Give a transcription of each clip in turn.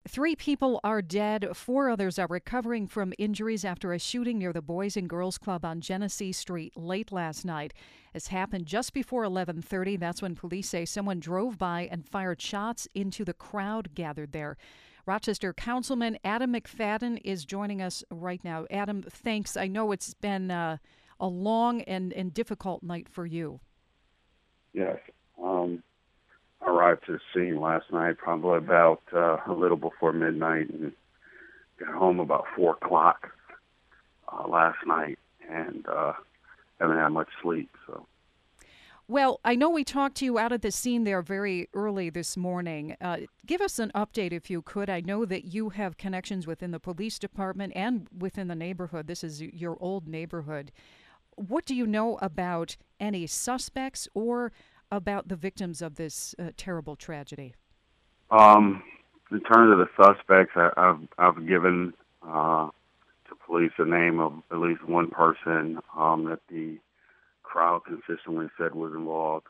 Three people are dead. Four others are recovering from injuries after a shooting near the Boys and Girls Club on Genesee Street late last night. This happened just before 11:30. That's when police say someone drove by and fired shots into the crowd gathered there. Rochester Councilman Adam McFadden is joining us right now. Adam, thanks. I know it's been a long and difficult night for you. Yes. Arrived to the scene last night, probably about a little before midnight, and got home about 4 o'clock last night, and haven't had much sleep. So. Well, I know we talked to you out at the scene there very early this morning. Give us an update if you could. I know that you have connections within the police department and within the neighborhood. This is your old neighborhood. What do you know about any suspects or about the victims of this terrible tragedy? In terms of the suspects, I've given to police the name of at least one person that the crowd consistently said was involved.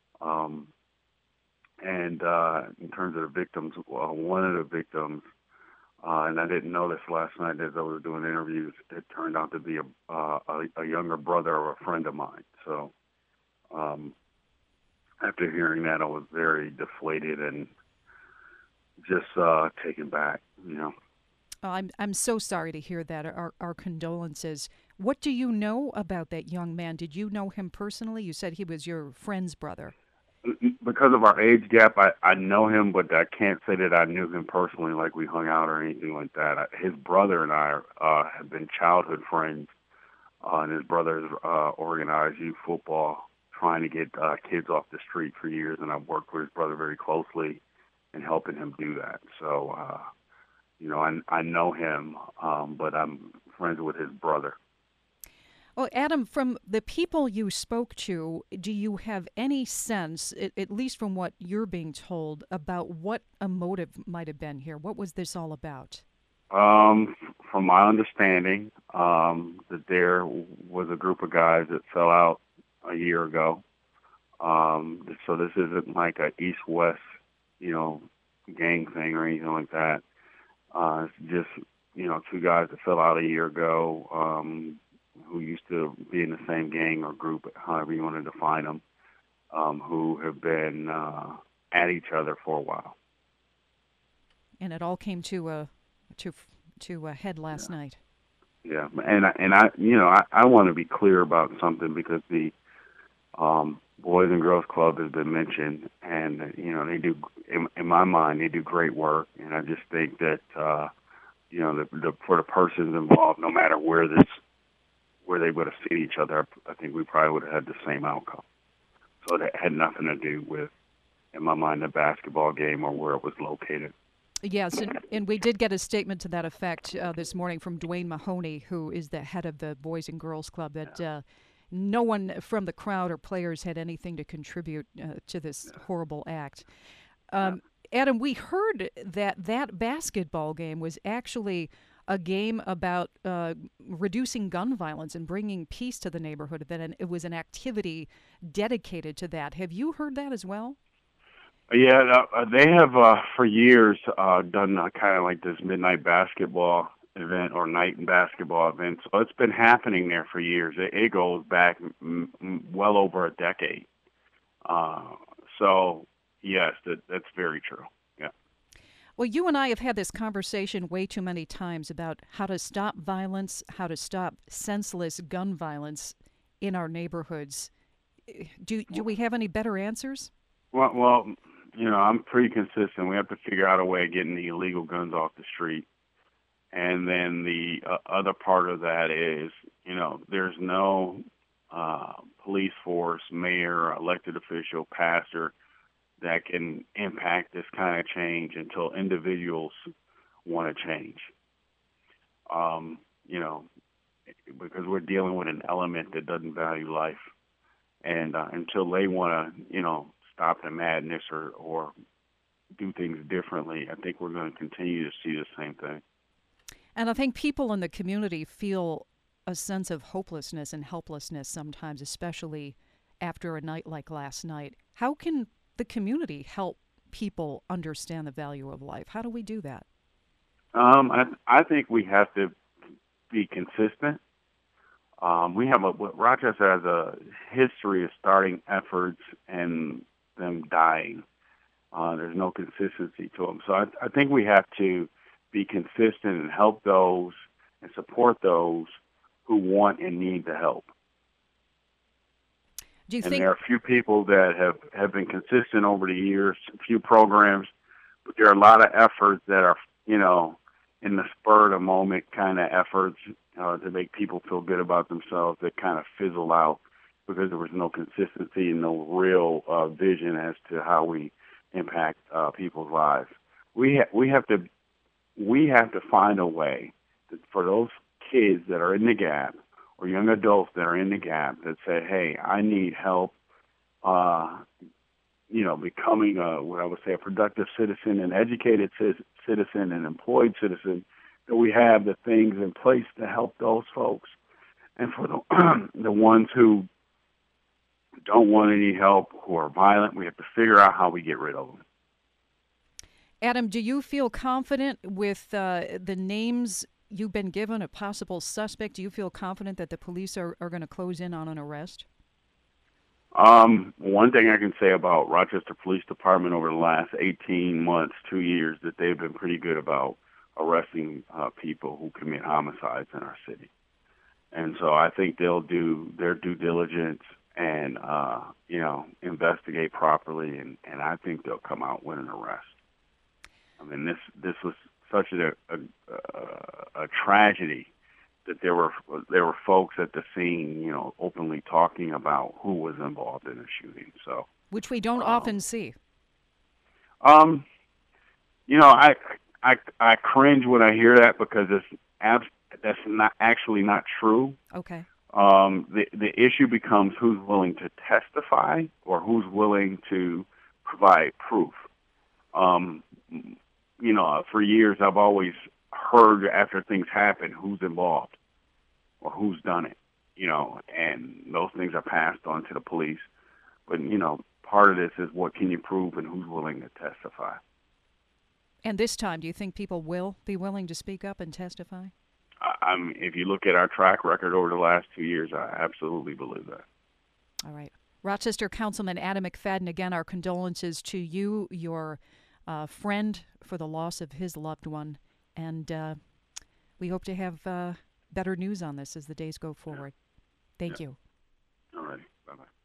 And in terms of the victims, one of the victims, and I didn't know this last night as I was doing interviews, it turned out to be a younger brother of a friend of mine. So after hearing that, I was very deflated and just taken back, you know. I'm so sorry to hear that. Our condolences. What do you know about that young man? Did you know him personally? You said he was your friend's brother. Because of our age gap, I know him, but I can't say that I knew him personally, like we hung out or anything like that. His brother and I have been childhood friends, and his brother's organized youth football, trying to get kids off the street for years, and I've worked with his brother very closely in helping him do that. So, I know him, but I'm friends with his brother. Well, Adam, from the people you spoke to, do you have any sense, at least from what you're being told, about what a motive might have been here? What was this all about? From my understanding, that there was a group of guys that fell out a year ago. So this isn't like a East-West, gang thing or anything like that. It's just, two guys that fell out a year ago, who used to be in the same gang or group, however you want to define them, who have been at each other for a while. And it all came to a head last night. Yeah, and I want to be clear about something because the Boys and Girls Club has been mentioned, and they do, in my mind, they do great work, and I just think that for the persons involved, no matter where they would have seen each other, I think we probably would have had the same outcome. So that had nothing to do with, in my mind, the basketball game or where it was located. Yes, and we did get a statement to that effect this morning from Dwayne Mahoney, who is the head of the Boys and Girls Club, that no one from the crowd or players had anything to contribute to this horrible act. Adam, we heard that basketball game was actually a game about reducing gun violence and bringing peace to the neighborhood, that it was an activity dedicated to that. Have you heard that as well? Yeah, they have for years done kind of like this midnight basketball event or night and basketball event. So it's been happening there for years. It goes back well over a decade. So yes, that's very true. Yeah. Well, you and I have had this conversation way too many times about how to stop violence, how to stop senseless gun violence in our neighborhoods. Do we have any better answers? Well, I'm pretty consistent. We have to figure out a way of getting the illegal guns off the street. And then the other part of that is, there's no police force, mayor, elected official, pastor that can impact this kind of change until individuals want to change. Because we're dealing with an element that doesn't value life. And until they want to, stop the madness or do things differently, I think we're going to continue to see the same thing. And I think people in the community feel a sense of hopelessness and helplessness sometimes, especially after a night like last night. How can the community help people understand the value of life? How do we do that? I think we have to be consistent. Rochester has a history of starting efforts and them dying. There's no consistency to them. So I think we have to be consistent and help those and support those who want and need the help. Do you And think? there are a few people that have been consistent over the years, a few programs, but there are a lot of efforts that are, in the spur of the moment kind of efforts to make people feel good about themselves that kind of fizzle out because there was no consistency and no real vision as to how we impact people's lives. We have to find a way for those kids that are in the gap or young adults that are in the gap that say, "Hey, I need help." Becoming what I would say a productive citizen, an educated citizen, an employed citizen. That we have the things in place to help those folks, and for the ones who don't want any help, who are violent, we have to figure out how we get rid of them. Adam, do you feel confident with the names you've been given, a possible suspect? Do you feel confident that the police are going to close in on an arrest? One thing I can say about Rochester Police Department over the last 18 months, 2 years, that they've been pretty good about arresting people who commit homicides in our city. And so I think they'll do their due diligence and, investigate properly, and I think they'll come out with an arrest. I mean, this was such a tragedy that there were folks at the scene, openly talking about who was involved in the shooting. So, which we don't often see. Um, I cringe when I hear that because that's not true. Okay. The issue becomes who's willing to testify or who's willing to provide proof. For years I've always heard after things happen who's involved or who's done it, and those things are passed on to the police. But, part of this is what can you prove and who's willing to testify. And this time, do you think people will be willing to speak up and testify? If you look at our track record over the last 2 years, I absolutely believe that. All right. Rochester Councilman Adam McFadden, again, our condolences to you, your friend, for the loss of his loved one. And we hope to have better news on this as the days go forward. Thank you. All right. Bye-bye.